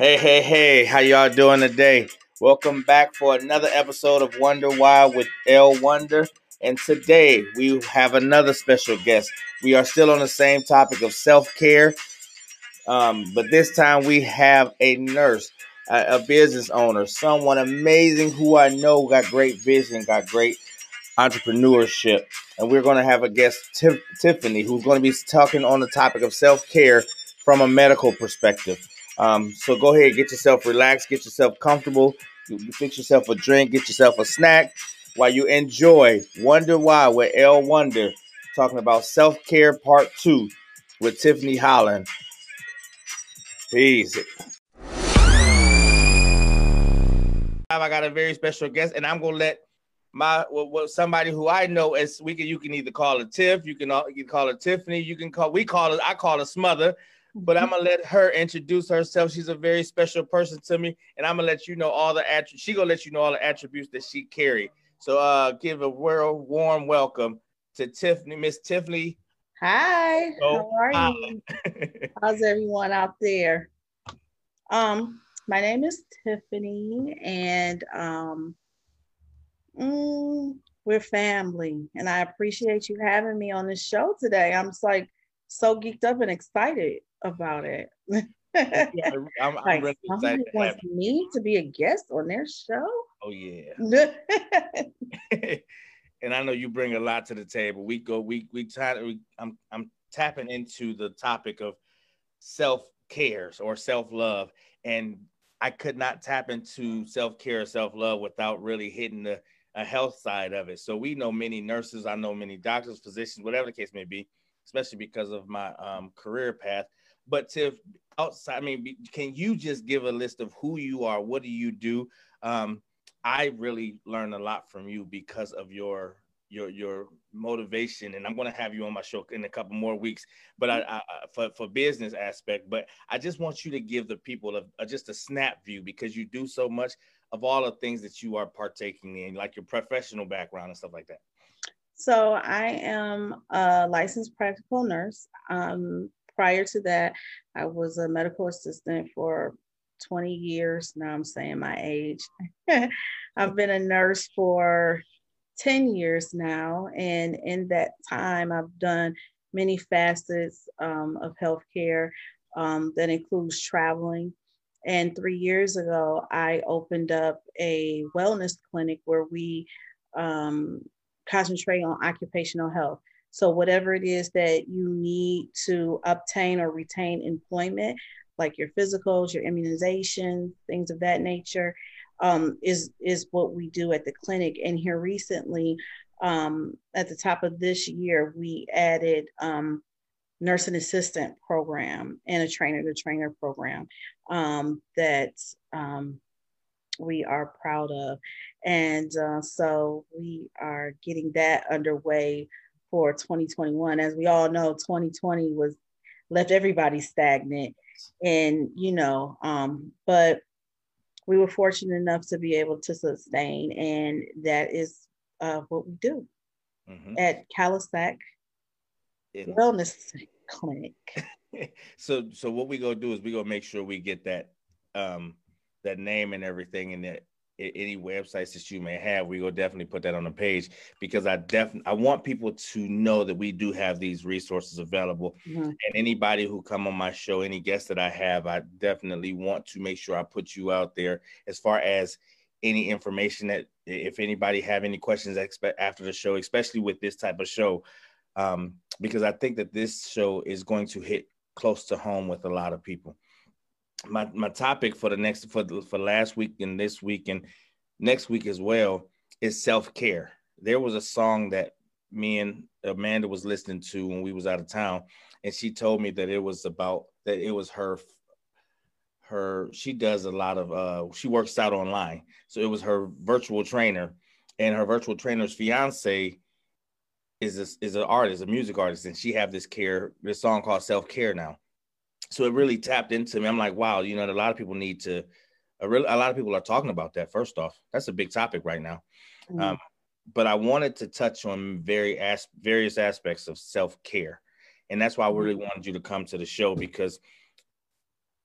Hey, how y'all doing today? Welcome back for another episode of Wonder Why with L Wonder. And today we have another special guest. We are still on the same topic of self-care, but this time we have a nurse, a business owner, someone amazing who I know got great vision, got great entrepreneurship. And we're going to have a guest, Tiffany, who's going to be talking on the topic of self-care from a medical perspective. So go ahead, get yourself relaxed, get yourself comfortable, you fix yourself a drink, get yourself a snack while you enjoy Wonder Why with L Wonder, talking about self-care part 2 with Tiffany Holland. Peace. I got a very special guest, and I'm gonna let somebody who I know as you can either call her Tiff, you can call her Tiffany, I call her Smother, but I'm gonna let her introduce herself. She's a very special person to me, and I'm gonna let you know she gonna let you know all the attributes that she carry. So give a warm welcome to Tiffany, Miss Tiffany. Hi, how are you? How's everyone out there? My name is Tiffany, and we're family, and I appreciate you having me on this show today. I'm just like so geeked up and excited about it. Yeah, I'm Like really excited somebody to have wants me to be a guest on their show. Oh yeah. And I know you bring a lot to the table. I'm tapping into the topic of self-care or self-love, and I could not tap into self-care or self-love without really hitting a health side of it. So we know many nurses, I know many doctors, physicians, whatever the case may be, especially because of my career path. But Tiff, outside, I mean, can you just give a list of who you are? What do you do? I really learned a lot from you because of your motivation, and I'm going to have you on my show in a couple more weeks. But I for business aspect, but I just want you to give the people just a snap view, because you do so much of all the things that you are partaking in, like your professional background and stuff like that. So I am a licensed practical nurse. Prior to that, I was a medical assistant for 20 years. Now I'm saying my age. I've been a nurse for 10 years now. And in that time, I've done many facets of healthcare that includes traveling. And 3 years ago, I opened up a wellness clinic where we um, concentrate on occupational health. So, whatever it is that you need to obtain or retain employment, like your physicals, your immunization, things of that nature, is what we do at the clinic. And here recently, at the top of this year, we added nursing assistant program and a trainer to trainer program that we are proud of. And so we are getting that underway for 2021. As we all know, 2020 was left everybody stagnant. And, but we were fortunate enough to be able to sustain, and that is what we do at Calisac Wellness Clinic. So what we gonna do is we gonna make sure we get that that name and everything, and that any websites that you may have, we will definitely put that on the page, because I want people to know that we do have these resources available. And anybody who come on my show, any guests that I have, I definitely want to make sure I put you out there as far as any information that if anybody have any questions after the show, especially with this type of show, because I think that this show is going to hit close to home with a lot of people. My topic for last week and this week and next week as well is self-care. There was a song that me and Amanda was listening to when we was out of town, and she told me that it was her she does a lot of she works out online, so it was her virtual trainer, and her virtual trainer's fiance is an artist, a music artist, and she have this song called Self-Care now. So it really tapped into me. I'm like, wow, a lot of people a lot of people are talking about that. First off, that's a big topic right now. But I wanted to touch on various aspects of self-care. And that's why I really wanted you to come to the show, because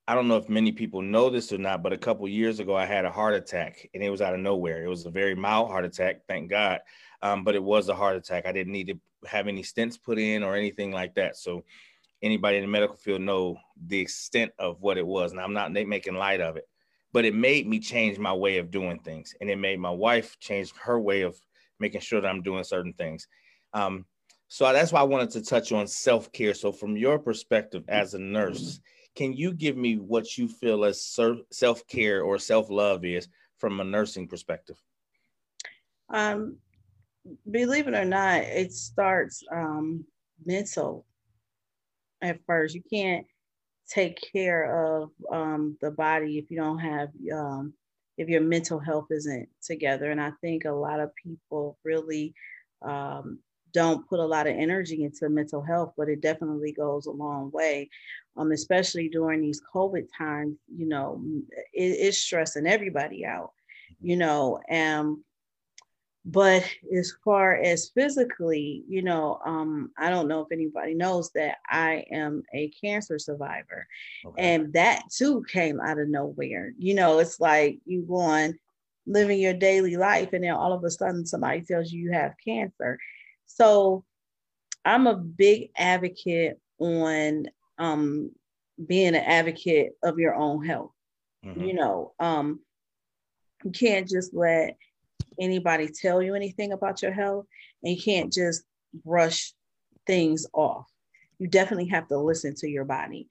I don't know if many people know this or not, but a couple years ago, I had a heart attack, and it was out of nowhere. It was a very mild heart attack, thank God. But it was a heart attack. I didn't need to have any stents put in or anything like that. So anybody in the medical field know the extent of what it was. And I'm not making light of it, but it made me change my way of doing things. And it made my wife change her way of making sure that I'm doing certain things. So that's why I wanted to touch on self-care. So from your perspective as a nurse, can you give me what you feel as self-care or self-love is from a nursing perspective? Um, Believe it or not, it starts mental at first. You can't take care of the body if you don't have if your mental health isn't together. And I think a lot of people really um, don't put a lot of energy into mental health, but it definitely goes a long way. Especially during these COVID times, it's stressing everybody out, and but as far as physically, I don't know if anybody knows that I am a cancer survivor. Okay. And that too came out of nowhere. It's like you going living your daily life, and then all of a sudden somebody tells you you have cancer. So I'm a big advocate on being an advocate of your own health. Mm-hmm. You can't just let anybody tell you anything about your health, and you can't just brush things off. You definitely have to listen to your body.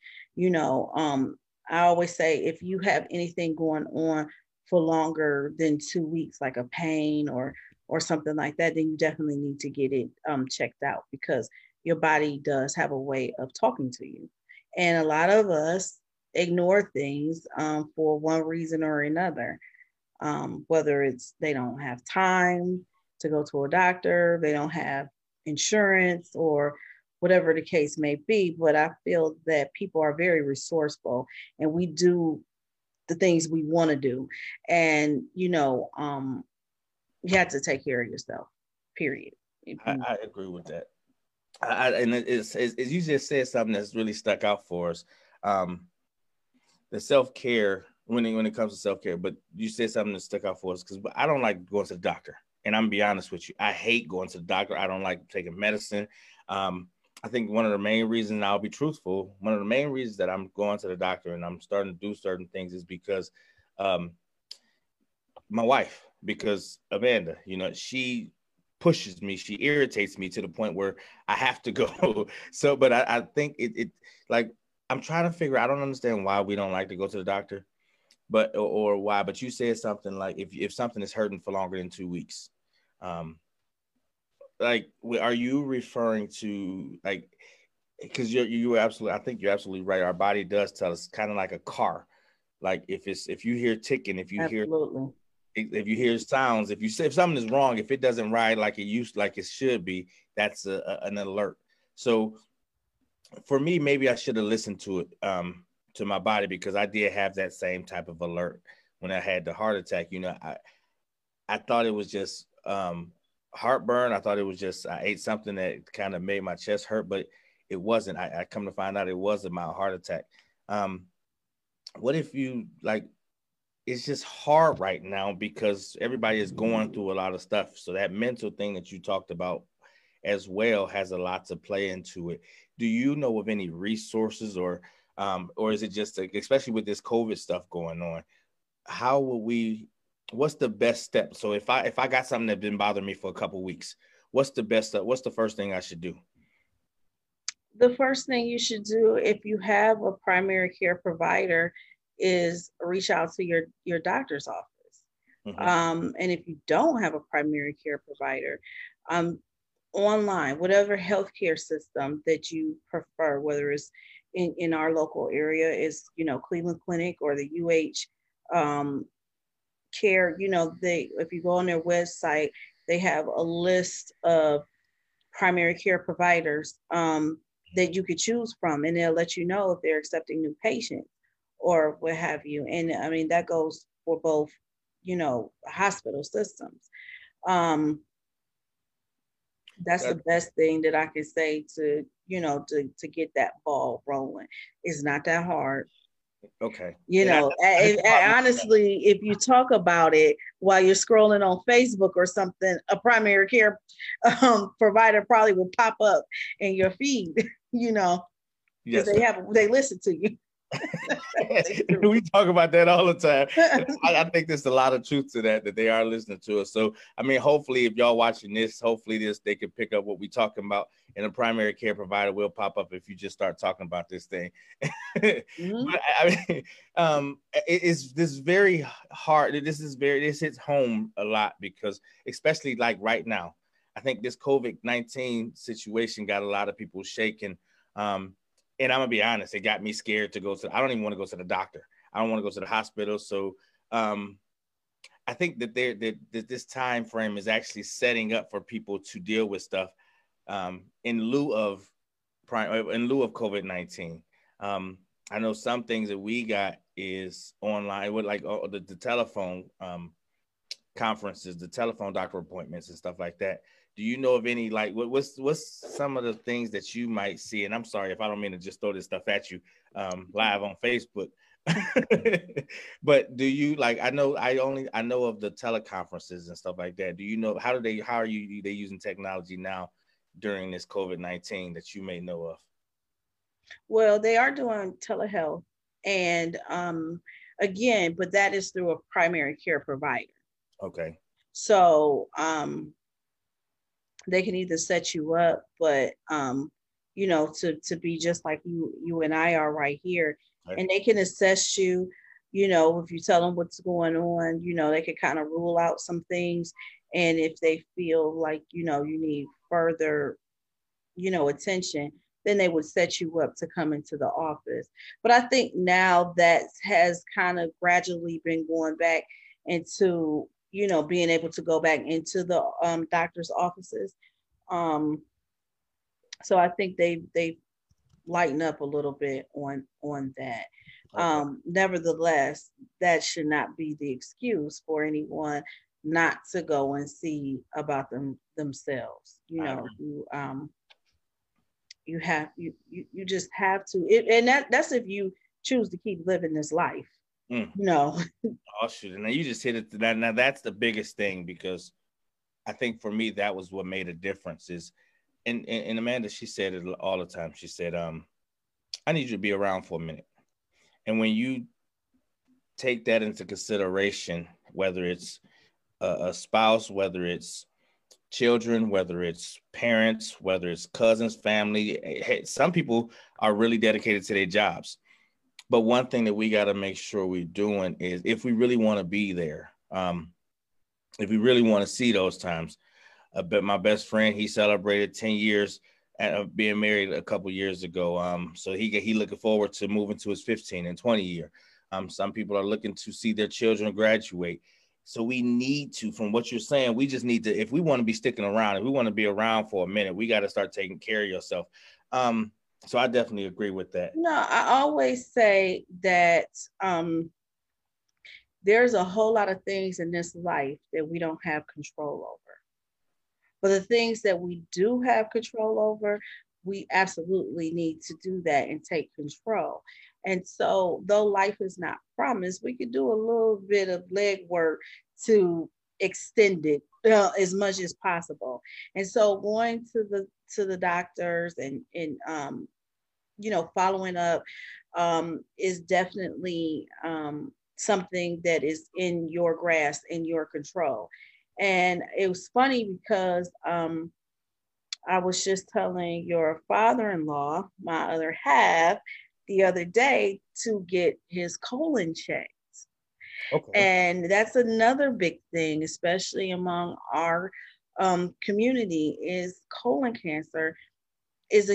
I always say if you have anything going on for longer than 2 weeks, like a pain or something like that, then you definitely need to get it checked out, because your body does have a way of talking to you. And a lot of us ignore things for one reason or another, whether it's they don't have time to go to a doctor, they don't have insurance, or whatever the case may be. But I feel that people are very resourceful, and we do the things we want to do. And, you have to take care of yourself, period. I agree with that. And you just said something that's really stuck out for us. Um, the self-care when it comes to self-care, but you said something that stuck out for us, because I don't like going to the doctor. And I'm gonna be honest with you, I hate going to the doctor. I don't like taking medicine. I think one of the main reasons, I'll be truthful, one of the main reasons that I'm going to the doctor and I'm starting to do certain things is because um, my wife, because Amanda, she pushes me, she irritates me to the point where I have to go. So, but I think it like, I'm trying to figure, I don't understand why we don't like to go to the doctor, but, or why, but you said something like, if something is hurting for longer than 2 weeks, um, like, are you referring to, like, because you absolutely, I think you're absolutely right. Our body does tell us, kind of like a car. Like if you hear ticking, Absolutely. if you hear sounds, if something is wrong, if it doesn't ride like it should be, that's an alert. So for me, maybe I should have listened to it, to my body, because I did have that same type of alert when I had the heart attack. I thought it was just heartburn. I thought it was just I ate something that kind of made my chest hurt, but it wasn't. I come to find out it was a mild heart attack. Um, what if you like? It's just hard right now because everybody is going through a lot of stuff. So that mental thing that you talked about as well has a lot to play into it. Do you know of any resources, or is it just especially with this COVID stuff going on? How will we? What's the best step? So if I got something that's been bothering me for a couple of weeks, what's the best? What's the first thing I should do? The first thing you should do if you have a primary care provider is reach out to your doctor's office. Mm-hmm. And if you don't have a primary care provider, um, online, whatever healthcare system that you prefer, whether it's in our local area, is Cleveland Clinic or the UH um, Care. They, if you go on their website, they have a list of primary care providers that you could choose from, and they'll let you know if they're accepting new patients or what have you. And I mean, that goes for both, hospital systems. Um, that's the That, best thing that I can say to, to get that ball rolling. It's not that hard. Okay. You And know, honestly, if you talk about it while you're scrolling on Facebook or something, a primary care provider probably will pop up in your feed, you know, because yes, they listen to you. They do. we talk about that all the time. And I think there's a lot of truth to that they are listening to us. So, I mean, hopefully, if y'all watching this, hopefully they can pick up what we talking about, and a primary care provider will pop up if you just start talking about this thing. Mm-hmm. But I mean, it's this very hard. This hits home a lot because, especially like right now, I think this COVID-19 situation got a lot of people shaking. And I'm gonna be honest, it got me scared to go to. I don't even want to go to the doctor. I don't want to go to the hospital. So I think that this time frame is actually setting up for people to deal with stuff in lieu of COVID-19. I know some things that we got is online with like the telephone conferences, the telephone doctor appointments and stuff like that. Do you know of any like what's some of the things that you might see? And I'm sorry if I don't mean to just throw this stuff at you live on Facebook. But do you like I know of the teleconferences and stuff like that. Do you know how are they using technology now during this COVID-19 that you may know of? Well, they are doing telehealth, and again, but that is through a primary care provider. Okay. So they can either set you up, but you know, to be just like you and I are right here, Okay. and they can assess you. You know, if you tell them what's going on, you know, they can kind of rule out some things, and if they feel like you know you need further, you know, attention, then they would set you up to come into the office. But I think now that has kind of gradually been going back into, you know, being able to go back into the doctor's offices. Um, so I think they lighten up a little bit on that. Okay. Nevertheless, that should not be the excuse for anyone not to go and see about themselves. You know, you just have to and that's if you choose to keep living this life. You know. Oh shoot. And now you just hit it. Now that's the biggest thing, because I think for me that was what made a difference is and Amanda, she said it all the time. She said, I need you to be around for a minute. And when you take that into consideration, whether it's a spouse, whether it's children, whether it's parents, whether it's cousins, family, hey, some people are really dedicated to their jobs. But one thing that we got to make sure we're doing is if we really want to be there, if we really want to see those times. But my best friend, he celebrated 10 years of being married a couple years ago. So he looking forward to moving to his 15 and 20 year. Some people are looking to see their children graduate. So we need to, from what you're saying, we just need to, if we want to be sticking around, if we want to be around for a minute, we got to start taking care of yourself. So I definitely agree with that. No, I always say that there's a whole lot of things in this life that we don't have control over. But the things that we do have control over, we absolutely need to do that and take control. And so, though life is not promised, we could do a little bit of legwork to extend it as much as possible. And so, going to the doctors and you know, following up is definitely something that is in your grasp, in your control. And it was funny because I was just telling your father-in-law, my other half, the other day to get his colon checked. Okay. And that's another big thing, especially among our community, is colon cancer is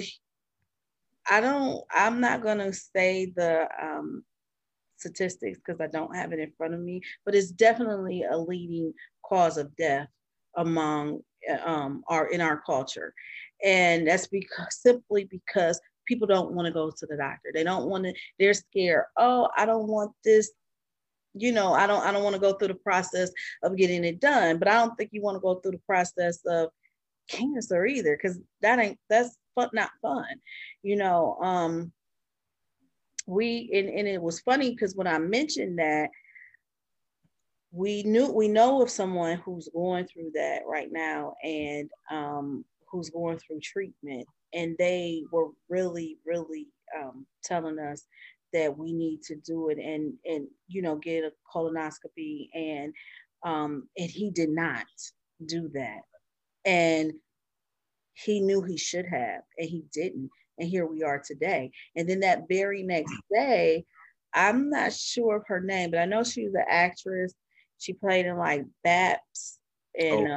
I'm not going to say the statistics because I don't have it in front of me, but it's definitely a leading cause of death among in our culture. And that's simply because people don't want to go to the doctor. They don't want to, they're scared. Oh, I don't want this. You know, I don't want to go through the process of getting it done, but I don't think you want to go through the process of cancer either, because that's not fun. You know, and it was funny because when I mentioned that, we know of someone who's going through that right now, and who's going through treatment, and they were really, really telling us that we need to do it, and get a colonoscopy, and he did not do that, and he knew he should have, and he didn't, and here we are today. And then that very next day, I'm not sure of her name, but I know she was an actress. She played in like Baps, and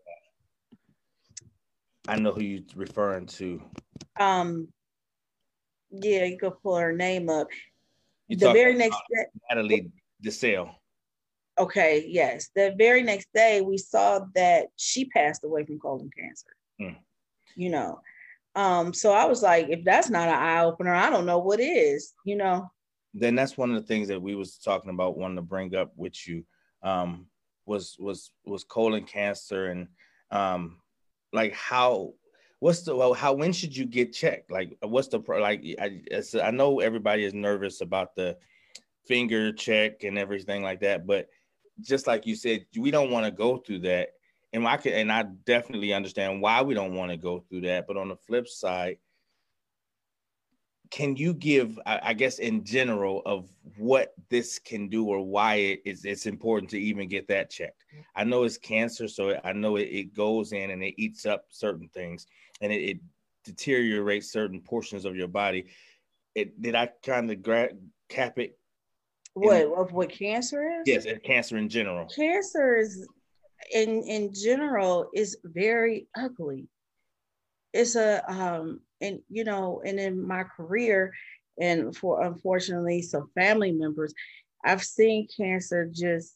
I know who you're referring to. Yeah, you could pull her name up. You the very next day, Natalie Desselle. Okay, yes. The very next day, we saw that she passed away from colon cancer. So I was like, if that's not an eye opener, I don't know what is. Then that's one of the things that we was talking about, wanting to bring up with you, was colon cancer, and like how. When should you get checked? Like, what's the I know everybody is nervous about the finger check and everything like that, but just like you said, we don't want to go through that. And I definitely understand why we don't want to go through that. But on the flip side, can you give, I guess, in general, of what this can do or why it's important to even get that checked? I know it's cancer, so I know it goes in and it eats up certain things, and it deteriorates certain portions of your body. Did I kind of cap it? What cancer is? Yes, cancer in general. Cancer is in general is very ugly. It's and in my career, and for unfortunately some family members, I've seen cancer just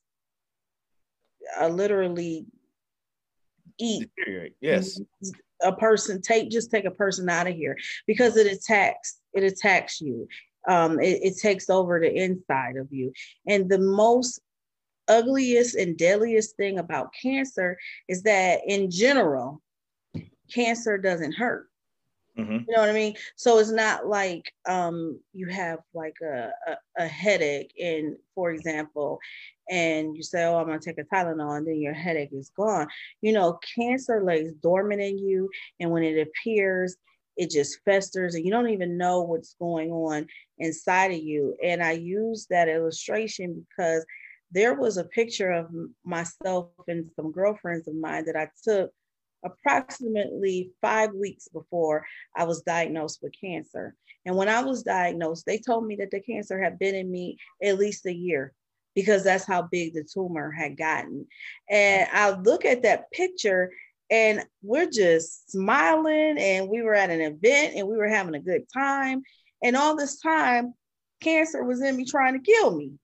literally eat. Yes. A person, take a person out of here, because it attacks you. It takes over the inside of you. And the most ugliest and deadliest thing about cancer is that in general, cancer doesn't hurt. Mm-hmm. You know what I mean? So it's not like you have like a headache, and for example, and you say, oh, I'm gonna take a Tylenol, and then your headache is gone. Cancer lays dormant in you, and when it appears, it just festers, and you don't even know what's going on inside of you. And I use that illustration because there was a picture of myself and some girlfriends of mine that I took approximately 5 weeks before I was diagnosed with cancer. And when I was diagnosed, they told me that the cancer had been in me at least a year, because that's how big the tumor had gotten. And I look at that picture, and we're just smiling, and we were at an event, and we were having a good time. And all this time, cancer was in me trying to kill me.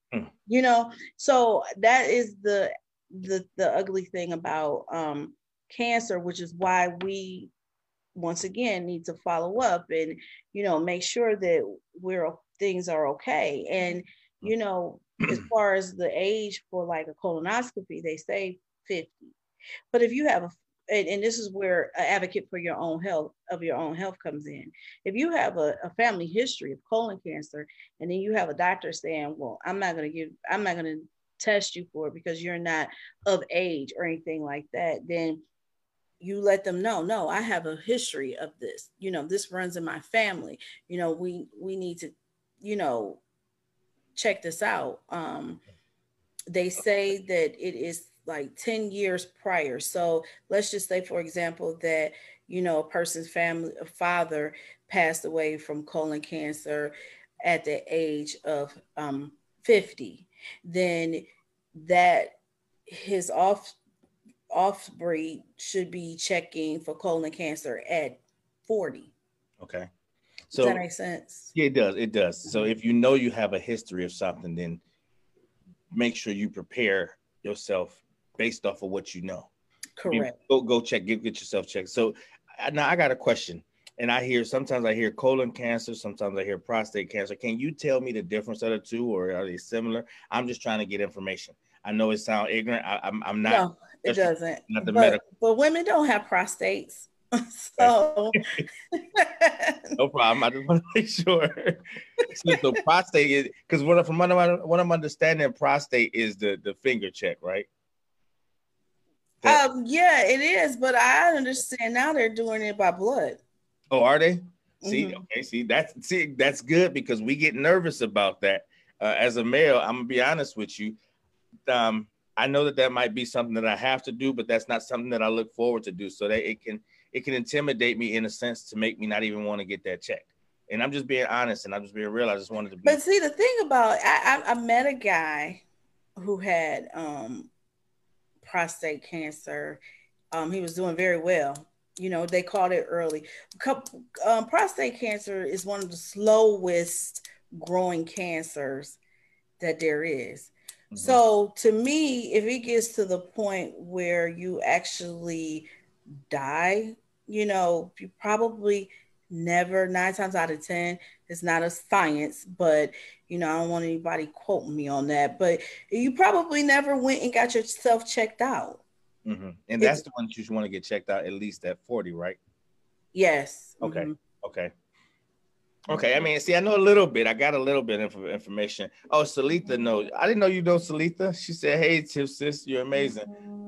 So that is the ugly thing about cancer, which is why we once again need to follow up and make sure that things are okay. And as far as the age for like a colonoscopy, they say 50. But if you have and this is where an advocate for your own health comes in. If you have a family history of colon cancer, and then you have a doctor saying, well, I'm not going to test you for it because you're not of age or anything like that, then you let them know, no, I have a history of this. This runs in my family. We need to, check this out. They say that it is like 10 years prior. So let's just say, for example, that, a person's family father passed away from colon cancer at the age of 50. Then that his offbreed should be checking for colon cancer at 40. Okay. So does that make sense? Yeah, it does. It does. So if you have a history of something, then make sure you prepare yourself based off of what you know. Correct. Go check, get yourself checked. So now I got a question. And sometimes I hear colon cancer, sometimes I hear prostate cancer. Can you tell me the difference of the two, or are they similar? I'm just trying to get information. I know it sounds ignorant. I'm not. No, it doesn't. Not the medical. But women don't have prostates. So no problem. I just want to make sure. So prostate is because what I'm understanding, prostate is the finger check, right? Yeah, it is, but I understand now they're doing it by blood. Oh, are they? See, okay, that's good because we get nervous about that. As a male, I'm gonna be honest with you. I know that might be something that I have to do, but that's not something that I look forward to do. So that it can intimidate me in a sense to make me not even want to get that checked. And I'm just being honest and I'm just being real. I just wanted to be. But see, the thing about I met a guy who had prostate cancer. He was doing very well. You know, they caught it early. Prostate cancer is one of the slowest growing cancers that there is. Mm-hmm. So to me, if it gets to the point where you actually die, you know, you probably never, 9 times out of 10, it's not a science, but you know, I don't want anybody quoting me on that, but you probably never went and got yourself checked out. Mm-hmm. And that's the one that you want to get checked out at least at 40, right? Yes. Okay. Mm-hmm. Okay. I mean, see, I know a little bit. I got a little bit of information. Oh, Salitha knows. I didn't know you know Salitha. She said, "Hey, Tiff, sis, you're amazing."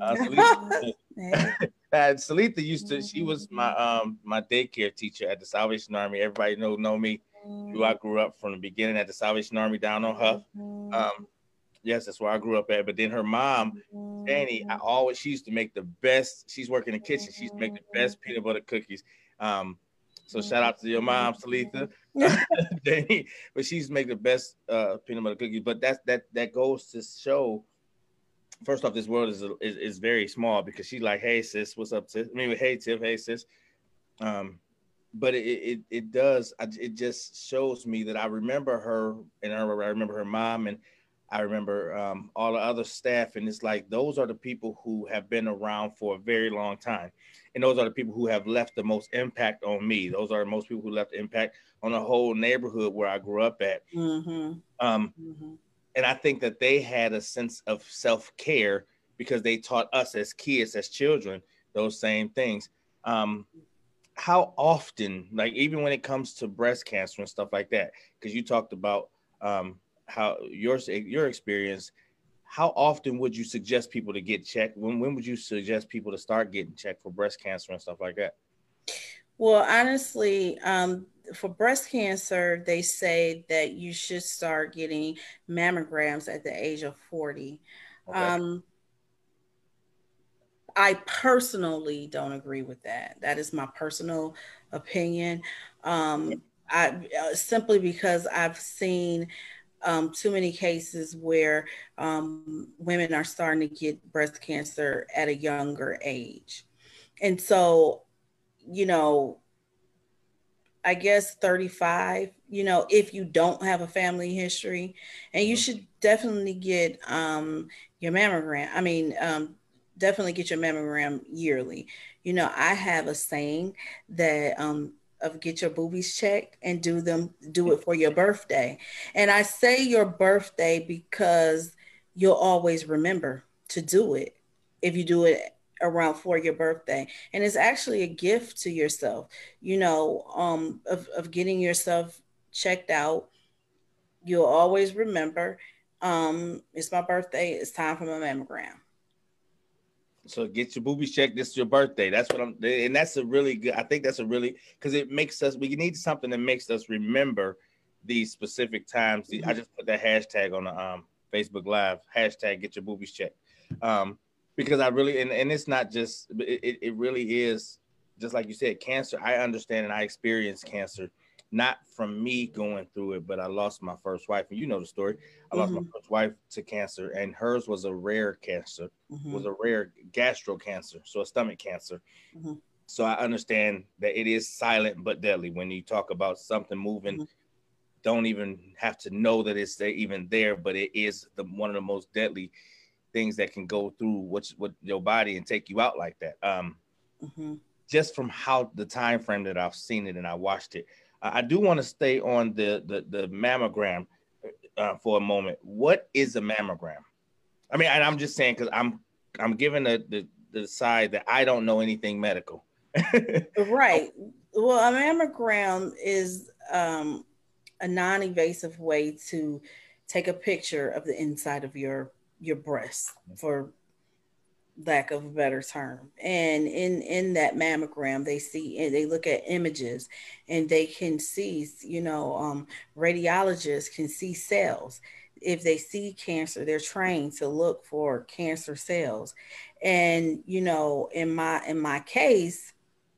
Salitha she was my daycare teacher at the Salvation Army. Everybody know me. Who I grew up from the beginning at the Salvation Army down on Huff. Yes, that's where I grew up at. But then her mom, Danny, she used to make the best. She's working in the kitchen. She used to make the best peanut butter cookies. So shout out to your mom, Salitha. Danny, but she's make the best peanut butter cookies. But that goes to show. First off, this world is very small because she's like, "Hey sis, what's up, sis?" I mean, "Hey Tiff, hey sis." But it does. It just shows me that I remember her, and I remember her mom, and I remember all the other staff, and it's like those are the people who have been around for a very long time, and those are the people who have left the most impact on me. Those are most people who left impact on the whole neighborhood where I grew up at. And I think that they had a sense of self-care because they taught us as kids, as children, those same things. How often, like even when it comes to breast cancer and stuff like that, because you talked about how your experience, how often would you suggest people to get checked? When would you suggest people to start getting checked for breast cancer and stuff like that? Well, honestly, for breast cancer, they say that you should start getting mammograms at the age of 40. Okay. I personally don't agree with that. That is my personal opinion. Simply because I've seen too many cases where women are starting to get breast cancer at a younger age. And so, you know, I guess 35, you know, if you don't have a family history, and you should definitely get your mammogram. I mean, definitely get your mammogram yearly. You know, I have a saying that of get your boobies checked and do it for your birthday. And I say your birthday because you'll always remember to do it if you do it around for your birthday. And it's actually a gift to yourself, you know, of getting yourself checked out. You'll always remember, it's my birthday, it's time for my mammogram. So get your boobies checked. This is your birthday. That's what and that's a really good, I think that's a really, because it makes us, we need something that makes us remember these specific times. I just put that hashtag on the Facebook Live, hashtag get your boobies checked. Because I really, and it's not just, it really is, just like you said, cancer. I understand and I experienced cancer, not from me going through it, but I lost my first wife. And you know the story. I lost my first wife to cancer, and hers was a rare cancer, was a rare gastro cancer, so a stomach cancer. So I understand that it is silent but deadly. When you talk about something moving, don't even have to know that it's even there, but it is one of the most deadly things that can go through what your body and take you out like that. Just from how the time frame that I've seen it and I watched it. I do want to stay on the mammogram for a moment. What is a mammogram? I mean, and I'm just saying because I'm giving the side that I don't know anything medical. Right. Well, a mammogram is a non-invasive way to take a picture of the inside of your breast, for lack of a better term. And in that mammogram, they see and they look at images, and they can see, radiologists can see cells. If they see cancer, they're trained to look for cancer cells. And in my case,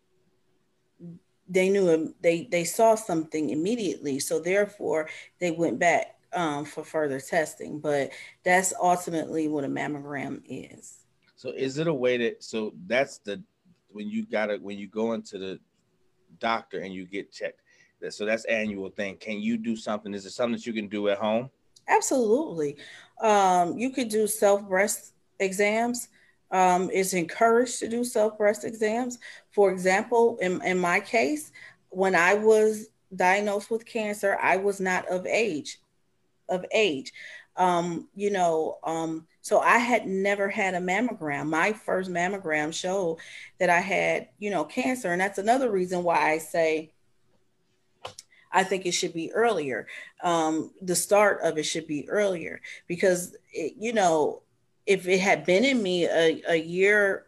they knew they saw something immediately, so therefore they went back for further testing. But that's ultimately what a mammogram is. So is it a way that, so that's the, when you go into the doctor and you get checked, so that's annual thing. Can you do something? Is it something that you can do at home? Absolutely. You could do self breast exams. It's encouraged to do self breast exams. For example, in my case, when I was diagnosed with cancer, I was not of age. So I had never had a mammogram. My first mammogram showed that I had, cancer. And that's another reason why I say I think it should be earlier. The start of it should be earlier, because, if it had been in me a year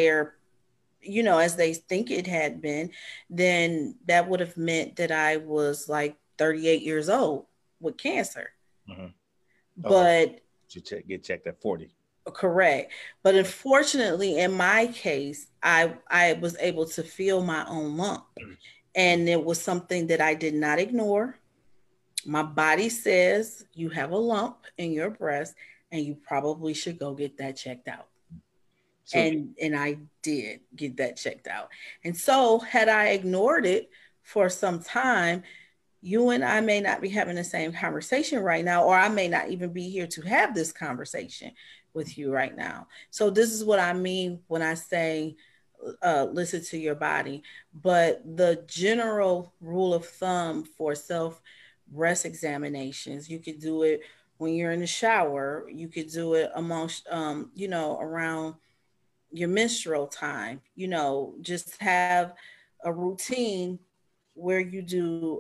as they think it had been, then that would have meant that I was like 38 years old with cancer. Mm-hmm. Okay. But Get checked at 40. correct. But unfortunately, in my case, I was able to feel my own lump, and it was something that I did not ignore. My body says you have a lump in your breast, and you probably should go get that checked out. So And I did get that checked out. And so had I ignored it for some time, you and I may not be having the same conversation right now, or I may not even be here to have this conversation with you right now. So this is what I mean when I say listen to your body. But the general rule of thumb for self breast examinations, you could do it when you're in the shower. You could do it amongst, around your menstrual time. Just have a routine where you do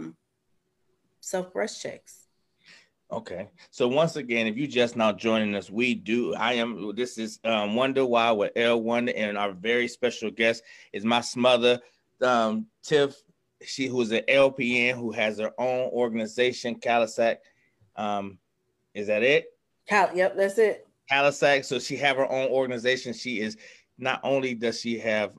self breast checks. okay. So once again, if you just now joining us, this is Wonder Why with L Wonder, and our very special guest is my smother, Tiff, who's an LPN who has her own organization, Calisac. Is that it? Yep, that's it. Calisac. So she have her own organization. She is, not only does she have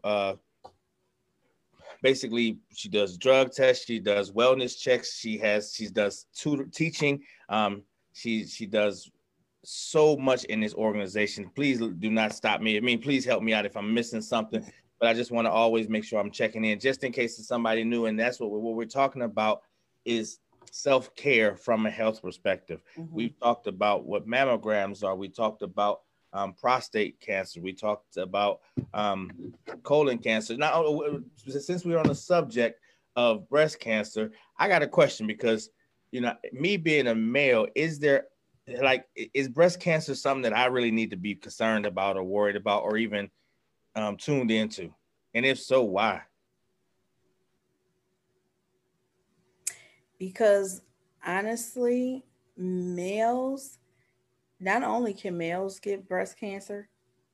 basically, she does drug tests, she does wellness checks, she does teaching, she does so much in this organization. Please do not stop me. I mean, please help me out if I'm missing something, but I just want to always make sure I'm checking in just in case it's somebody new. And that's what we're talking about, is self-care from a health perspective. Mm-hmm. We've talked about what mammograms are. We talked about prostate cancer. We talked about colon cancer. Now, since we're on the subject of breast cancer, I got a question, because, me being a male, is breast cancer something that I really need to be concerned about or worried about or even tuned into? And if so, why? Because honestly, not only can males get breast cancer,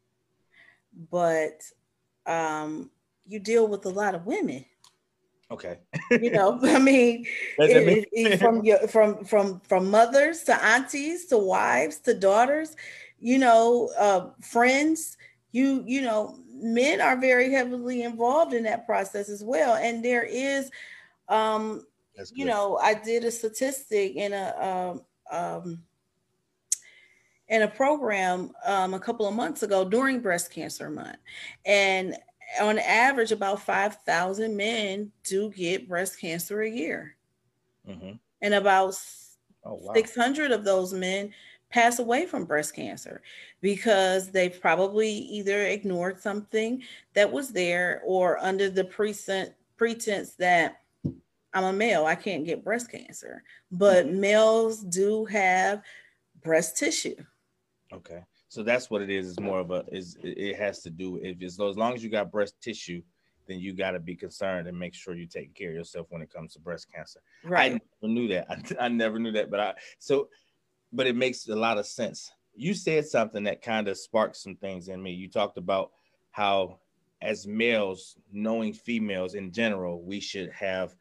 but you deal with a lot of women. Okay. I mean, from mothers to aunties to wives to daughters, friends. Men are very heavily involved in that process as well. And there is, I did a statistic in a program a couple of months ago during Breast Cancer Month, and on average, about 5,000 men do get breast cancer a year. Mm-hmm. And about wow. 600 of those men pass away from breast cancer because they probably either ignored something that was there, or under the pretense that I'm a male, I can't get breast cancer. But males do have breast tissue. Okay. So that's what it is. It's more of it has to do, as long as you got breast tissue, then you got to be concerned and make sure you take care of yourself when it comes to breast cancer. Right. I never knew that. I never knew that, but it makes a lot of sense. You said something that kind of sparked some things in me. You talked about how, as males, knowing females in general, we should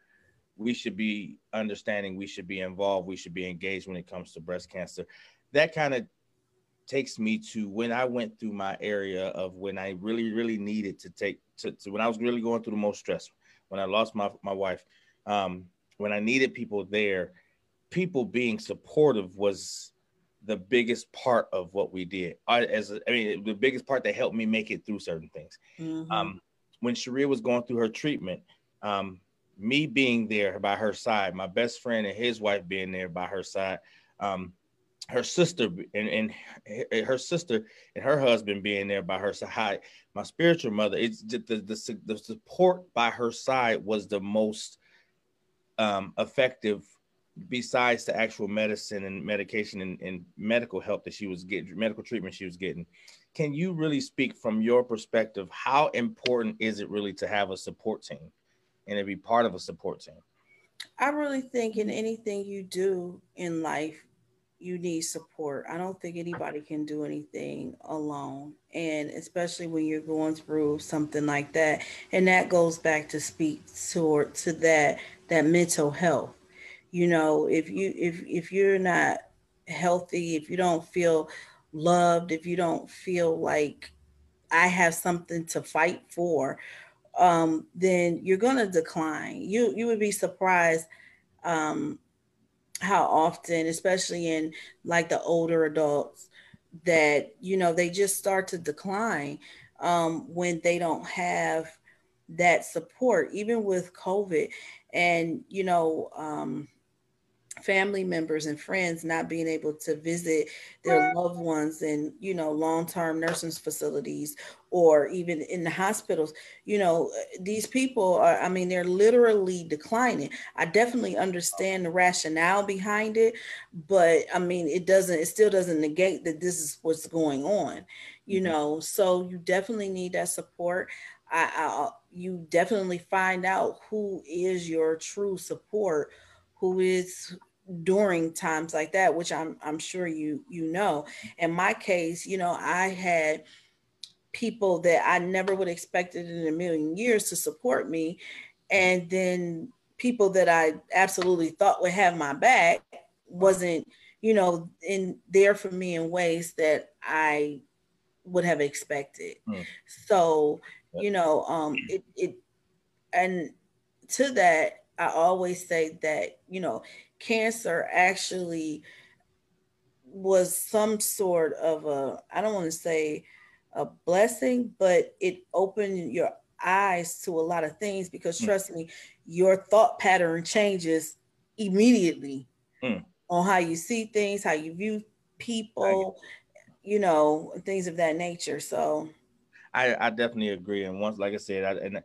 be understanding, we should be involved, we should be engaged when it comes to breast cancer. That kind of takes me to when I went through my area of when I really, really needed to when I was really going through the most stress, when I lost my wife, when I needed people there, people being supportive was the biggest part of what we did. The biggest part that helped me make it through certain things. Mm-hmm. When Sharia was going through her treatment, me being there by her side, my best friend and his wife being there by her side, her sister and her sister and her husband being there by her side, my spiritual mother, it's the support by her side was the most effective, besides the actual medicine and medication and medical help that she was getting, medical treatment she was getting. Can you really speak from your perspective, how important is it really to have a support team and to be part of a support team? I really think in anything you do in life, you need support. I don't think anybody can do anything alone. And especially when you're going through something like that. And that goes back to speak to that mental health. You know, if you're not healthy, if you don't feel loved, if you don't feel like I have something to fight for, then you're gonna decline. You would be surprised um, how often, especially in like the older adults, that they just start to decline when they don't have that support, even with COVID, and family members and friends not being able to visit their loved ones in long-term nursing facilities or even in the hospitals. These people are, I mean, they're literally declining. I definitely understand the rationale behind it, but I mean, it still doesn't negate that this is what's going on. So you definitely need that support. You definitely find out who is your true support, who is during times like that, which I'm sure you know. In my case, I had people that I never would have expected in a million years to support me, and then people that I absolutely thought would have my back wasn't, in there for me in ways that I would have expected. Hmm. So, it and to that, I always say that, cancer actually was some sort of I don't want to say a blessing, but it opened your eyes to a lot of things, because Hmm. trust me, your thought pattern changes immediately Hmm. on how you see things, how you view people, things of that nature. So, I definitely agree. And once, like I said,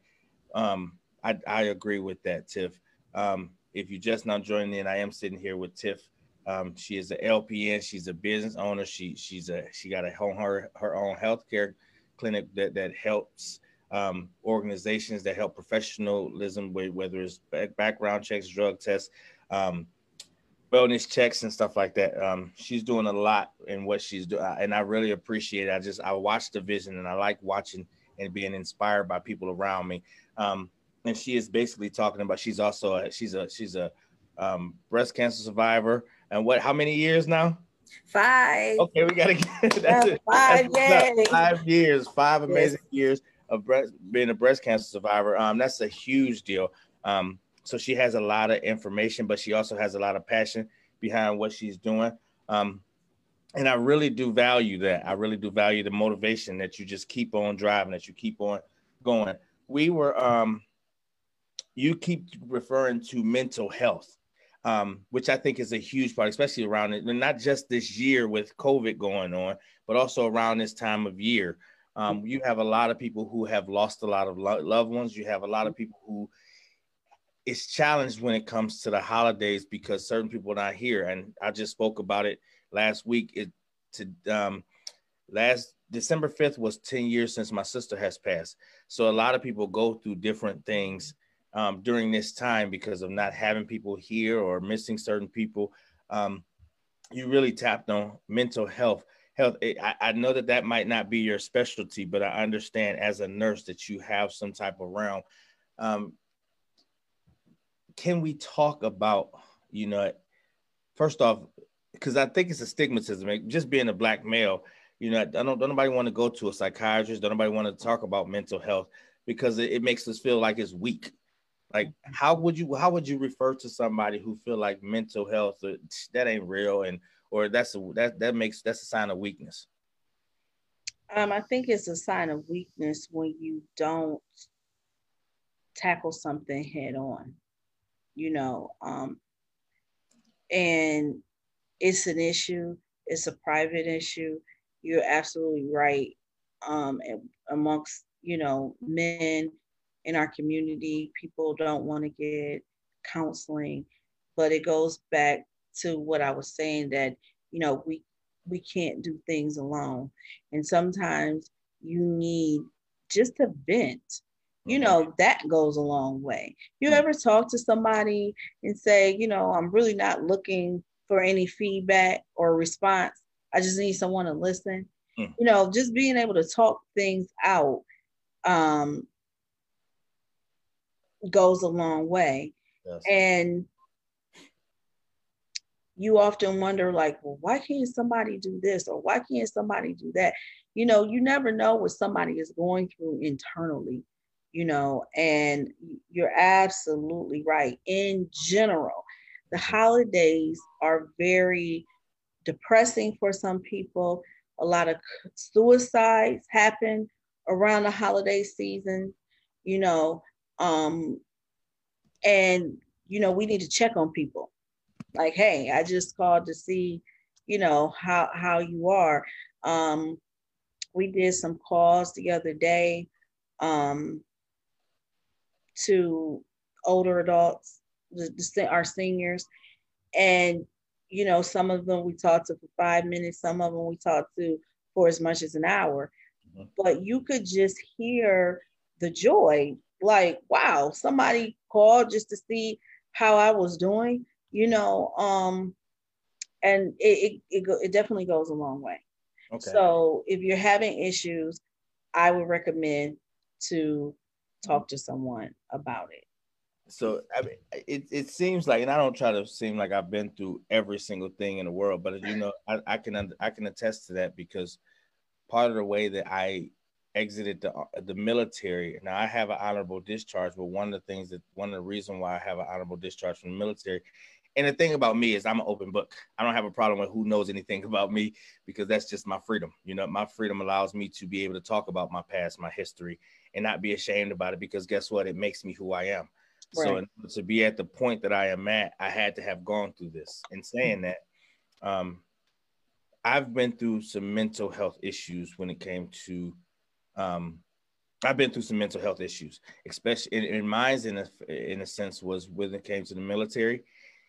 I agree with that, Tiff. If you just now joining in, I am sitting here with Tiff. She is a LPN. She's a business owner. She got her own healthcare clinic that helps organizations that help professionalism, whether it's background checks, drug tests, um, wellness checks and stuff like that. She's doing a lot in what she's doing, and I really appreciate it. I watch the vision, and I like watching and being inspired by people around me. Um, and she is basically talking about, she's a breast cancer survivor. And how many years now? 5. Okay, we gotta get Yeah, that's it. 5, yay. 5 years, five Yes. amazing years of being a breast cancer survivor. That's a huge deal. So she has a lot of information, but she also has a lot of passion behind what she's doing. Um, and I really do value that. I really do value the motivation that you just keep on driving, that you keep on going. We were You keep referring to mental health, which I think is a huge part, especially around it, and not just this year with COVID going on, but also around this time of year. You have a lot of people who have lost a lot of loved ones. You have a lot of people who is challenged when it comes to the holidays because certain people are not here. And I just spoke about it last week. Last December 5th was 10 years since my sister has passed. So a lot of people go through different things during this time because of not having people here or missing certain people. You really tapped on mental health. I know that that might not be your specialty, but I understand as a nurse that you have some type of realm. Can we talk about, you know, first off, because I think it's a stigmatism, just being a Black male, you know, don't nobody want to go to a psychiatrist, don't nobody want to talk about mental health because it makes us feel like it's weak. Like, how would you refer to somebody who feel like mental health that ain't real, and or that's a sign of weakness? I think it's a sign of weakness when you don't tackle something head on, you know, and it's an issue. It's a private issue. You're absolutely right. Amongst, you know, men in our community, people don't want to get counseling, but it goes back to what I was saying that, you know, we can't do things alone. And sometimes you need just to vent. You know, that goes a long way. You ever talk to somebody and say, you know, I'm really not looking for any feedback or response. I just need someone to listen. You know, just being able to talk things out goes a long way. Yes. And you often wonder, like, well, why can't somebody do this or why can't somebody do that? You know, you never know what somebody is going through internally, you know, and you're absolutely right. In general, the holidays are very depressing for some people. A lot of suicides happen around the holiday season, you know, and, you know, we need to check on people. Like, hey, I just called to see, you know, how you are. We did some calls the other day to older adults, our seniors, and you know, some of them we talked to for 5 minutes, some of them we talked to for as much as an hour. But you could just hear the joy, like, wow, somebody called just to see how I was doing, you know, and it definitely goes a long way. Okay. So if you're having issues, I would recommend to talk to someone about it. So I mean, it seems like, and I don't try to seem like I've been through every single thing in the world, but you know, I can attest to that because part of the way that I exited the military. Now I have an honorable discharge, but one of the reasons why I have an honorable discharge from the military, and the thing about me is I'm an open book. I don't have a problem with who knows anything about me because that's just my freedom. You know, my freedom allows me to be able to talk about my past, my history, and not be ashamed about it because guess what? It makes me who I am. Right. So to be at the point that I am at, I had to have gone through this. And saying that, I've been through some mental health issues when it came to, I've been through some mental health issues, especially in mine's in a sense was when it came to the military.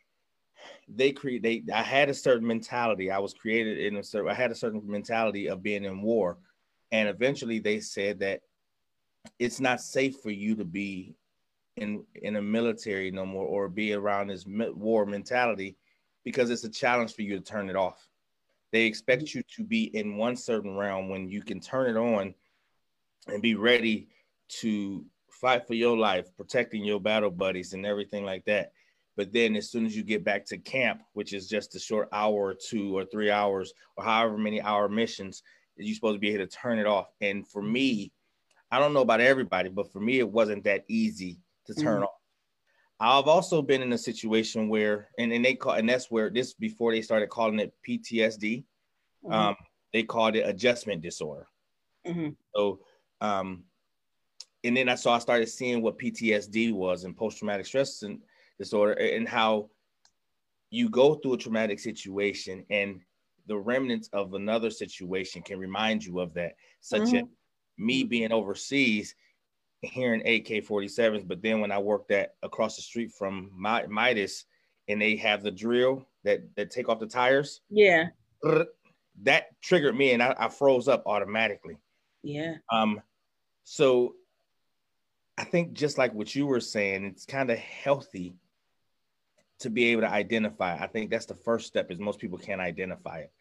I had a certain mentality. I was created I had a certain mentality of being in war. And eventually they said that it's not safe for you to be in a military no more or be around this war mentality because it's a challenge for you to turn it off. They expect you to be in one certain realm when you can turn it on and be ready to fight for your life, protecting your battle buddies and everything like that. But then as soon as you get back to camp, which is just a short hour or 2 or 3 hours or however many hour missions, you're supposed to be able to turn it off. And for me, I don't know about everybody, but for me, it wasn't that easy to turn off. I've also been in a situation where, and that's where this, before they started calling it PTSD, they called it adjustment disorder. So, and then I started seeing what PTSD was and post-traumatic stress disorder and how you go through a traumatic situation and the remnants of another situation can remind you of that, such as me being overseas, hearing AK-47s, but then when I worked across the street from Midas, and they have the drill that take off the tires. Yeah. that triggered me and I froze up automatically. Yeah. So I think just like what you were saying, it's kind of healthy to be able to identify. I think that's the first step, is most people can't identify it.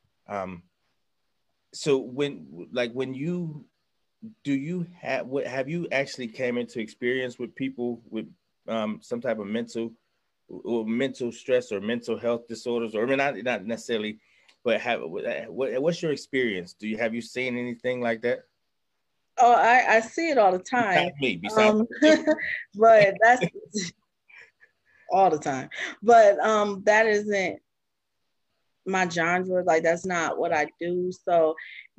So when you have you actually came into experience with people with some type of mental stress or mental health disorders, or I mean, not necessarily, but what's your experience? Have you seen anything like that? Oh, I see it all the time. Besides me. But that's all the time. But that isn't my genre. Like, that's not what I do. So,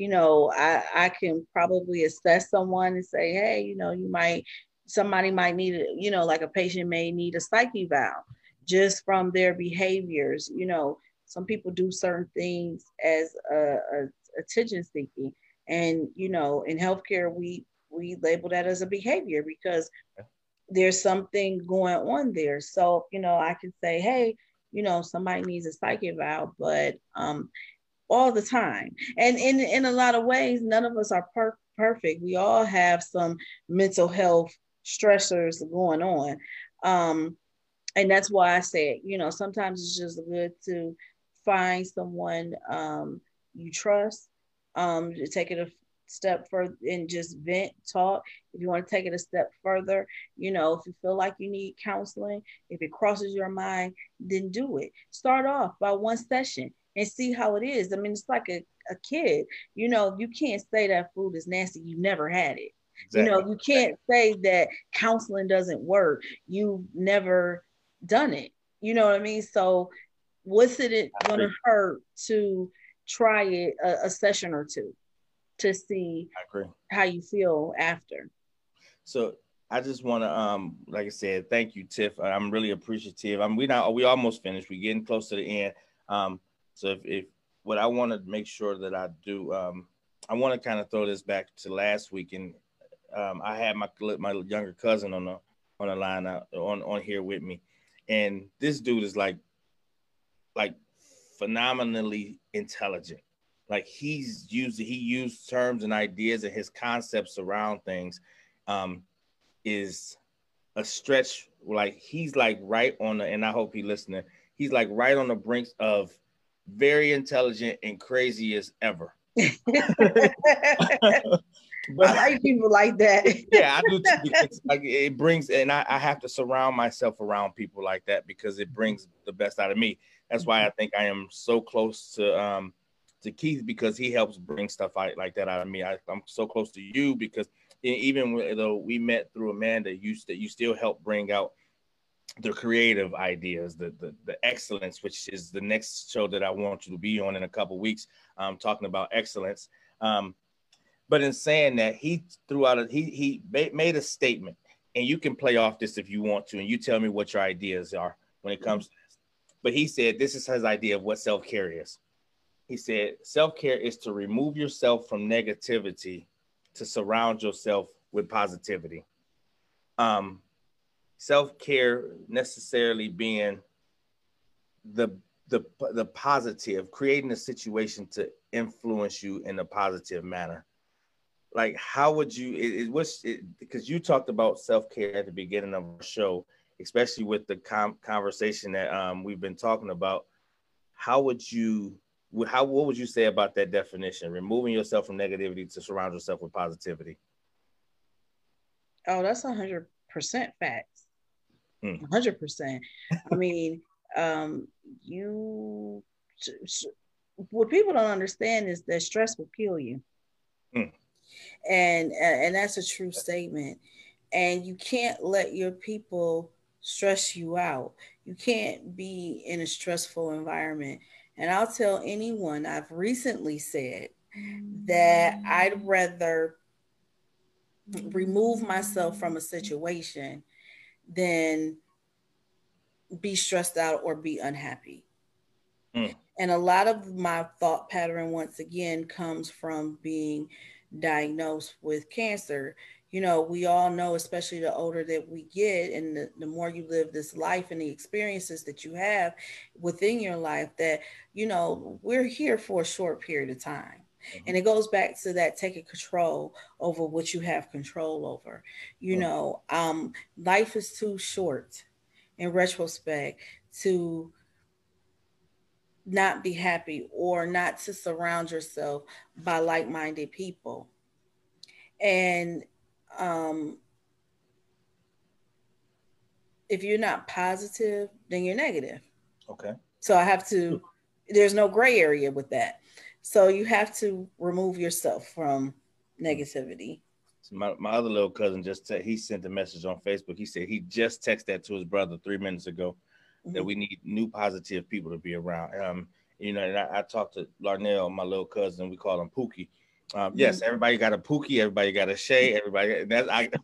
I can probably assess someone and say, hey, somebody might need it, like a patient may need a psych eval just from their behaviors. Some people do certain things as a attention seeking. And, in healthcare, we label that as a behavior because there's something going on there. So, I can say, hey, somebody needs a psych eval, but all the time. And in a lot of ways, none of us are perfect. We all have some mental health stressors going on. And that's why I said, sometimes it's just good to find someone you trust, to take it a step further and just vent, talk. If you want to take it a step further, if you feel like you need counseling, if it crosses your mind, then do it. Start off by one session and see how it is. I mean, it's like a kid. You can't say that food is nasty. You never had it. Exactly. You can't say that counseling doesn't work. You've never done it. You know what I mean? So what's it going to hurt to try it a session or two to see how you feel after? So I just want to, like I said, thank you, Tiff. I'm really appreciative. We almost finished. We're getting close to the end. So if what I want to make sure that I do, I want to kind of throw this back to last week, and I had my younger cousin on the line on here with me, and this dude is like phenomenally intelligent. Like he used terms and ideas, and his concepts around things is a stretch. Like he's like right on the, and I hope he's listening. He's like right on the brink of very intelligent and crazy as ever. But I like people like that. Yeah, I do too, because like it brings, and I have to surround myself around people like that because it brings the best out of me. That's why I think I am so close to Keith, because he helps bring stuff like that out of me. I'm so close to you because even though we met through Amanda, you still help bring out the creative ideas, the excellence, which is the next show that I want you to be on in a couple of weeks, talking about excellence. But in saying that, he threw out he made a statement, and you can play off this if you want to, and you tell me what your ideas are when it comes to this. But he said this is his idea of what self-care is. He said self-care is to remove yourself from negativity to surround yourself with positivity. Self-care necessarily being the positive, creating a situation to influence you in a positive manner. Like, how would you, because you talked about self-care at the beginning of our show, especially with the conversation that we've been talking about. What would you say about that definition? Removing yourself from negativity to surround yourself with positivity. Oh, that's 100% facts. 100%. I mean, what people don't understand is that stress will kill you. And that's a true statement. And you can't let your people stress you out. You can't be in a stressful environment. And I'll tell anyone, I've recently said that I'd rather remove myself from a situation than be stressed out or be unhappy. And a lot of my thought pattern, once again, comes from being diagnosed with cancer. You know, we all know, especially the older that we get and the more you live this life and the experiences that you have within your life, that, you know, we're here for a short period of time. Mhm. And it goes back to that taking control over what you have control over. You Mm. know, life is too short in retrospect to not be happy or not to surround yourself by like-minded people. And um, if you're not positive, then you're negative. Okay. So there's no gray area with that. So you have to remove yourself from Mm. negativity. So my other little cousin he sent a message on Facebook. He said he just texted that to his brother 3 minutes ago that Mhm. we need new positive people to be around. And I talked to Larnell, my little cousin. We call him Pookie. Yes, Mhm. everybody got a Pookie. Everybody got a Shay. Everybody that's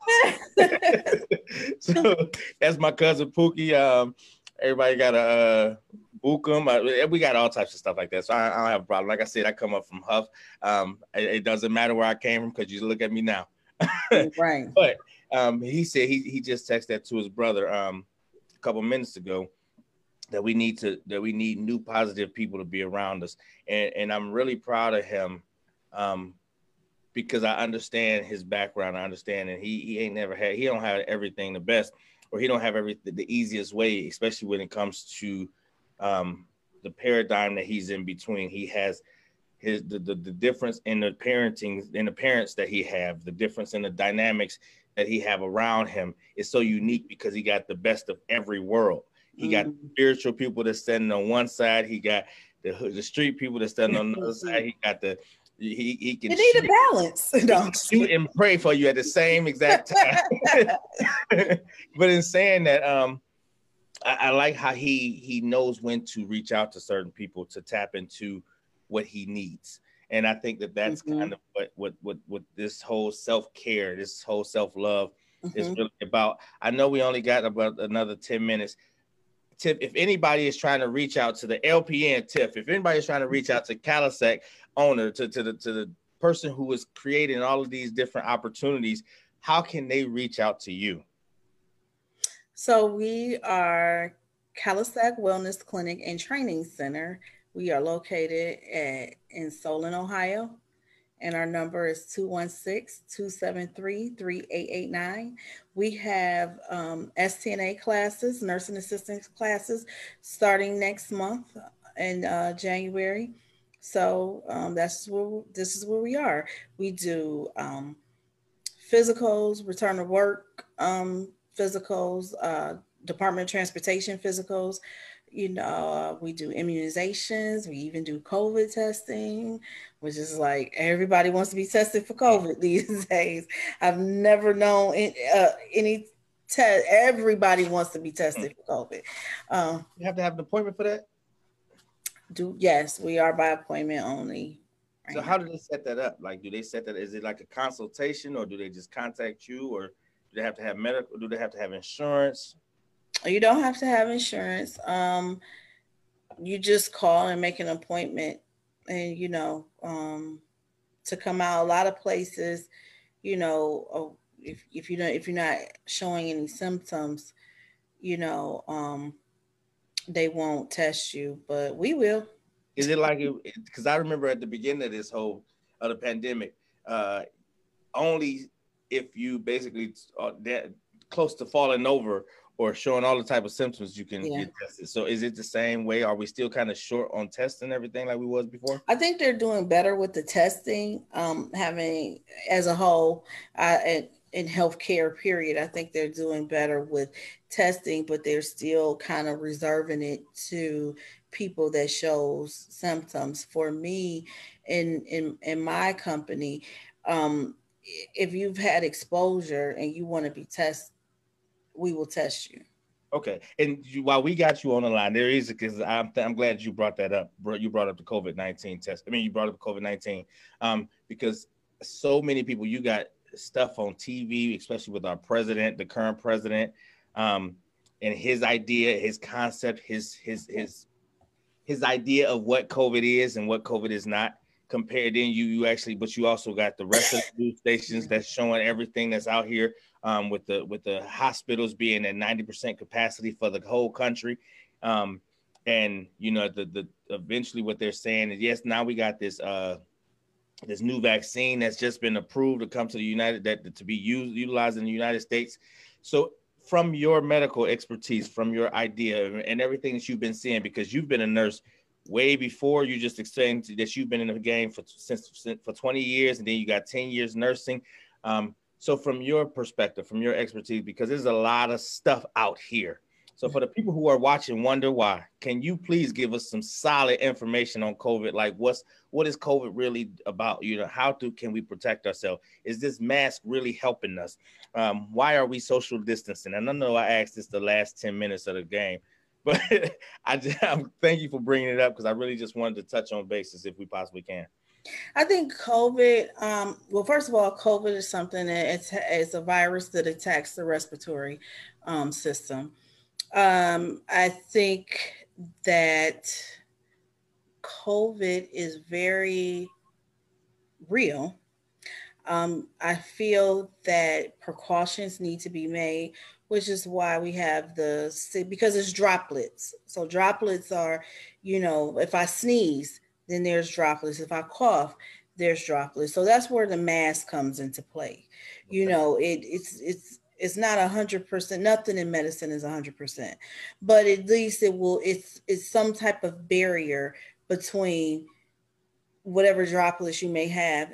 so that's my cousin Pookie. Everybody got a Bukum. We got all types of stuff like that. So I don't have a problem. Like I said, I come up from Huff. It doesn't matter where I came from because you look at me now. Right. But he said he just texted that to his brother a couple minutes ago that we need new positive people to be around us, and I'm really proud of him um, because I understand his background. I understand, and he don't have everything the best, or he don't have everything the easiest way, especially when it comes to um, the paradigm that he's in between. He has the difference in the parenting in the parents that he have, the difference in the dynamics that he have around him is so unique because he got the best of every world. He got Mhm. spiritual people that's standing on one side. He got the street people that's standing on the other side. He got he can You need a shoot, balance. he No. can shoot and pray for you at the same exact time. But in saying that, I like how he knows when to reach out to certain people to tap into what he needs, and I think that that's Mhm. kind of what this whole self care, this whole self love is Mhm. really about. I know we only got about another 10 minutes. Tip, if anybody is trying to reach out to the LPN Tiff, if anybody is trying to reach out to Calisec owner, to the person who is creating all of these different opportunities, how can they reach out to you? So we are Calisac Wellness Clinic and Training Center. We are located in Solon, Ohio, and our number is 216-273-3889. We have STNA classes, nursing assistant classes, starting next month in January. So this is where we are. We do physicals, return to work physicals, Department of Transportation physicals. You know, we do immunizations. We even do COVID testing, which is like everybody wants to be tested for COVID these days. I've never known any test. Everybody wants to be tested for COVID. You have to have an appointment for that. Yes, we are by appointment only So right now. how do they set that up? Like, do they set that? Is it like a consultation, or do they just contact you, or do they have to have medical? Do they have to have insurance? You don't have to have insurance. You just call and make an appointment, and to come out. A lot of places, if if you're not showing any symptoms, you know, they won't test you, but we will. Is it like it? Because I remember at the beginning of this whole of the pandemic, uh, only if you basically are that close to falling over or showing all the type of symptoms you can Yeah. get tested. So is it the same way? Are we still kind of short on testing and everything like we was before? I think they're doing better with the testing, having as a whole, in healthcare. Period. I think they're doing better with testing, but they're still kind of reserving it to people that shows symptoms. For me, in my company, um, if you've had exposure and you want to be tested, we will test you. Okay, and while we got you on the line, there is because I'm glad you brought that up. You brought up the COVID-19 test. I mean, you brought up COVID-19 because so many people. You got stuff on TV, especially with our president, the current president, um, and his idea, his concept, his idea of what COVID is and what COVID is not. compared, then you actually, but you also got the rest of the news stations that's showing everything that's out here, with the hospitals being at 90% capacity for the whole country. And you know, the eventually what they're saying is, yes, now we got this new vaccine that's just been approved to come to the to be utilized in the United States. So from your medical expertise, from your idea and everything that you've been seeing, because you've been a nurse way before, you just explained that you've been in the game for 20 years, and then you got 10 years nursing. So from your perspective, from your expertise, because there's a lot of stuff out here. So for the people who are watching, wonder why, can you please give us some solid information on COVID? Like what is COVID really about? You know, can we protect ourselves? Is this mask really helping us? Why are we social distancing? And I know I asked this the last 10 minutes of the game, but I thank you for bringing it up, because I really just wanted to touch on bases if we possibly can. I think COVID, well, first of all, COVID is something that it's a virus that attacks the respiratory system. I think that COVID is very real. I feel that precautions need to be made, which is why we have because it's droplets. So droplets are, if I sneeze, then there's droplets. If I cough, there's droplets. So that's where the mask comes into play. It's not 100%. Nothing in medicine is 100%, but at least it's some type of barrier between whatever droplets you may have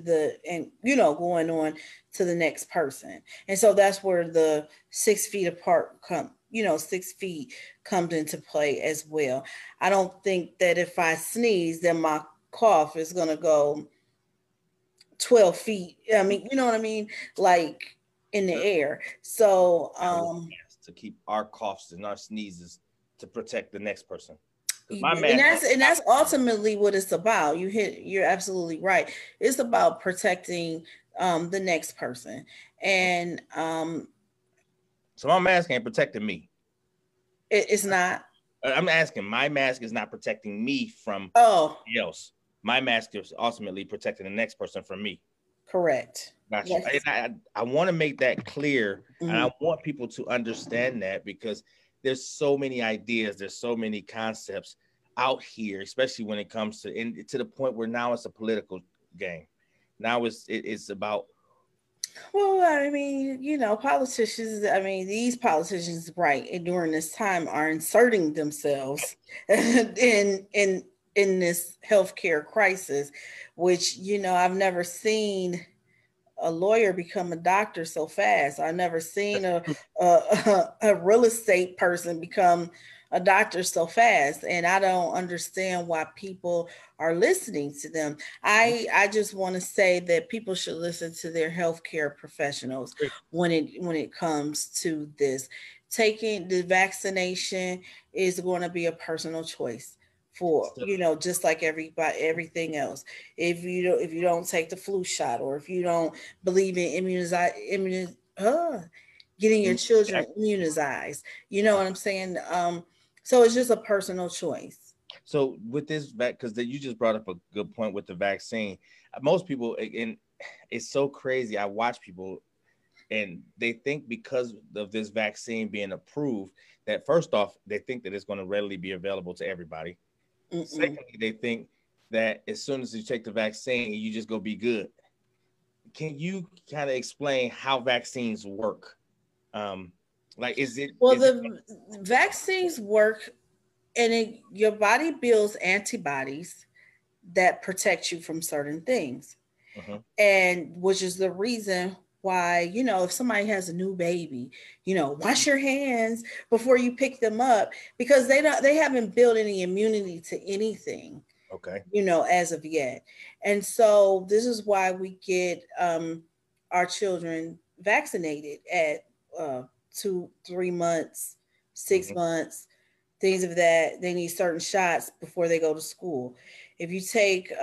going on to the next person. And so that's where the 6 feet apart 6 feet comes into play as well. I don't think that if I sneeze, then my cough is going to go 12 feet. I mean, you know what I mean? Like in the air. So, to keep our coughs and our sneezes to protect the next person. And that's ultimately what it's about. You're absolutely right. It's about protecting the next person. And so my mask ain't protecting me. It's not. I'm asking, my mask is not protecting me from else. My mask is ultimately protecting the next person from me. Correct. Gotcha. Yes. I want to make that clear, and I want people to understand that, because there's so many ideas, there's so many concepts out here, especially when it comes to the point where now it's a political game. Now it's about. Well, I mean, politicians. I mean, these politicians, right, during this time, are inserting themselves in this healthcare crisis, which I've never seen a lawyer become a doctor so fast. I've never seen a real estate person become a doctor so fast, and I don't understand why people are listening to them. I just want to say that people should listen to their healthcare professionals when it comes to this. Taking the vaccination is going to be a personal choice for just like everything else. If you don't take the flu shot, or if you don't believe in getting your children immunized, you know what I'm saying? So it's just a personal choice. So with this because you just brought up a good point with the vaccine. Most people, and it's so crazy, I watch people and they think because of this vaccine being approved, that first off, they think that it's going to readily be available to everybody. Mm-mm. Secondly, they think that as soon as you take the vaccine, you just go be good. Can you kind of explain how vaccines work? Vaccines work, and your body builds antibodies that protect you from certain things. Uh-huh. And which is the reason why, if somebody has a new baby, wash your hands before you pick them up, because they haven't built any immunity to anything. Okay. As of yet. And so this is why we get our children vaccinated at 2-3 months, 6 mm-hmm. months, things of that. They need certain shots before they go to school. If you take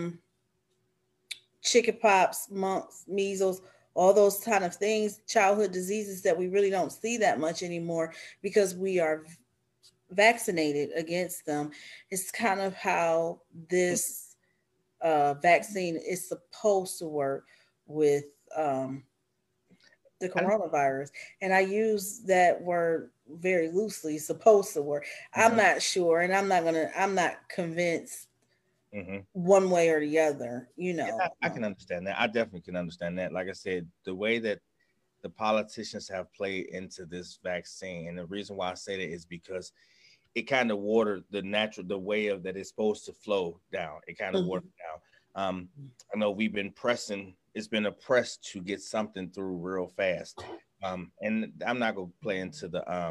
chicken pox, mumps, measles, all those kind of things, childhood diseases that we really don't see that much anymore because we are vaccinated against them. It's kind of how this vaccine is supposed to work with the coronavirus. And I use that word very loosely, supposed to work. I'm not sure, and I'm not convinced one way or the other, you know. Yeah, I can understand that. I definitely can understand that. Like I said, the way that the politicians have played into this vaccine, and the reason why I say that is because it kind of watered the way of that it's supposed to flow down. It kind of watered down. I know we've been pressing, it's been a press to get something through real fast. And I'm not gonna play into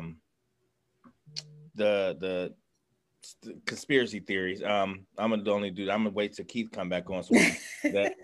the conspiracy theories. I'm gonna wait till Keith come back on so that.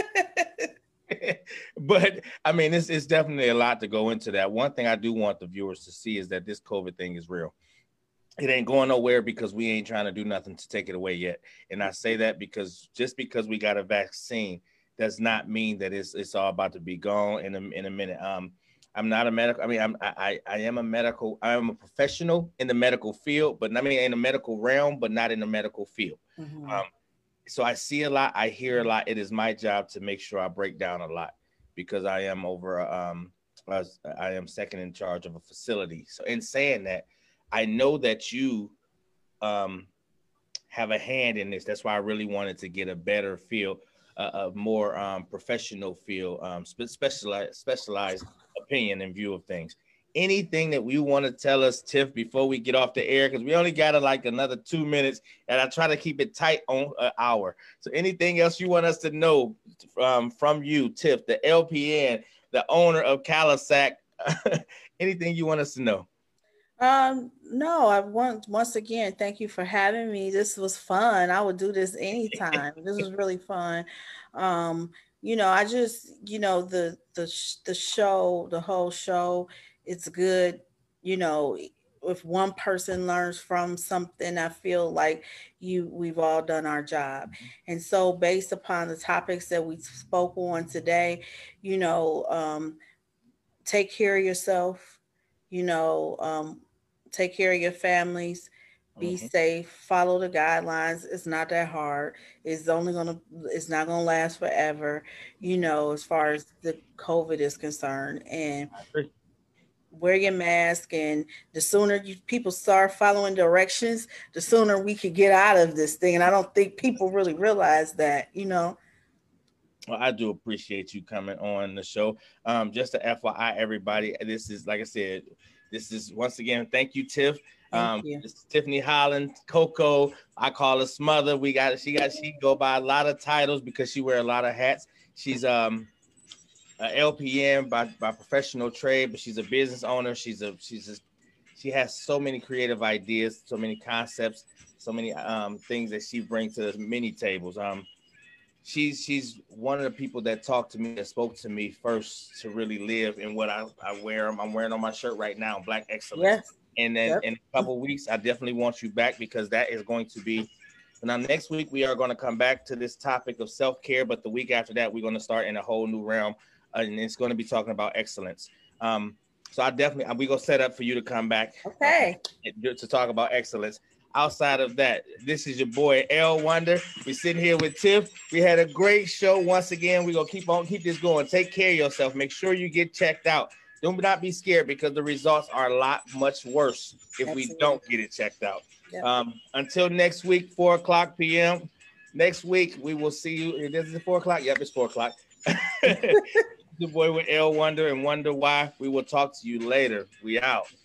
But I mean, it's definitely a lot to go into that. One thing I do want the viewers to see is that this COVID thing is real. It ain't going nowhere because we ain't trying to do nothing to take it away yet. And I say that because just because we got a vaccine does not mean that it's all about to be gone in a minute. I'm not a medical. I mean, I am a medical. I am a professional in the medical field, but I mean in the medical realm, but not in the medical field. So I see a lot. I hear a lot. It is my job to make sure I break down a lot because I am I am second in charge of a facility. So in saying that, I know that you have a hand in this. That's why I really wanted to get a better feel, a more professional feel, specialized opinion and view of things. Anything that you want to tell us, Tiff, before we get off the air, because we only got like another 2 minutes, and I try to keep it tight on an hour. So anything else you want us to know from you, Tiff, the LPN, the owner of Calisac, anything you want us to know? No, I want once again, thank you for having me. This was fun. I would do this anytime. This was really fun. You know, I just, you know, the show, the whole show, it's good. You know, if one person learns from something, I feel like we've all done our job. And so based upon the topics that we spoke on today, you know, take care of yourself, you know, take care of your families, be safe, follow the guidelines. It's not that hard. It's not gonna last forever, you know, as far as the COVID is concerned. And wear your mask, and the sooner people start following directions, the sooner we could get out of this thing. And I don't think people really realize that, you know. Well, I do appreciate you coming on the show. Just to FYI, everybody, this is, like I said, this is once again, thank you, Tiff. This is Tiffany Holland, Coco. I call her Smother. She go by a lot of titles because she wear a lot of hats. She's a LPN by professional trade, but she's a business owner. She has so many creative ideas, so many concepts, so many things that she brings to the mini tables. She's one of the people that spoke to me first to really live in what I wear. I'm wearing on my shirt right now, Black Excellence. Yes. And then in a couple of weeks, I definitely want you back because that is going to be. Now, next week, we are going to come back to this topic of self-care, but the week after that, we're going to start in a whole new realm, and it's going to be talking about excellence. So we're going to set up for you to come back to talk about excellence. Outside of that, this is your boy L Wonder. We're sitting here with Tiff. We had a great show. Once again, we're going to keep this going. Take care of yourself. Make sure you get checked out. Do not be scared because the results are a lot much worse if we don't get it checked out. Yep. Until next week, 4:00 p.m. Next week, we will see you. This is 4:00. Yep, it's 4:00. Your boy with L Wonder and Wonder Why. We will talk to you later. We out.